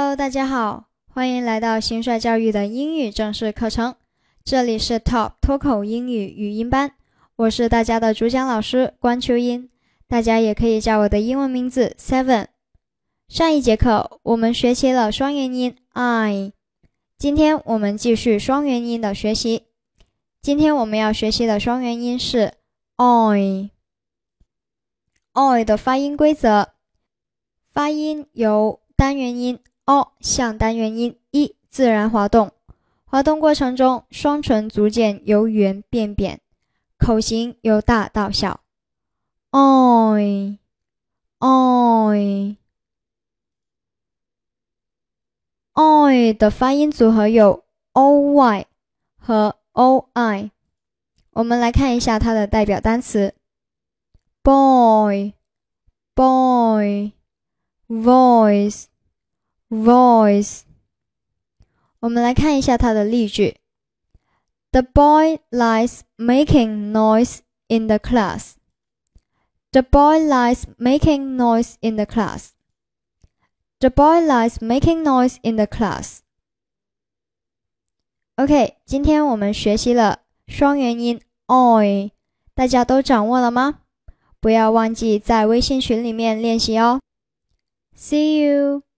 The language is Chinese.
Hello， 大家好，欢迎来到新帅教育的英语正式课程。这里是 Top 脱口英语语音班，我是大家的主讲老师关秋英，大家也可以叫我的英文名字 Seven。上一节课我们学习了双元音 I， 今天我们继续双元音的学习。今天我们要学习的双元音是 oi。oi 的发音规则，发音由单元音 o 向单元音 i 自然滑动，滑动过程中双唇逐渐由圆变扁，口型由大到小。oi oi oi 的发音组合有 oy 和 oi。 我们来看一下它的代表单词 boy boy voice voice。 我们来看一下它的例句。 The boy likes making noise in the class. The boy likes making noise in the class. The boy likes making noise in the class. OK， 今天我们学习了双元音 oi， 大家都掌握了吗？不要忘记在微信群里面练习哦。See you!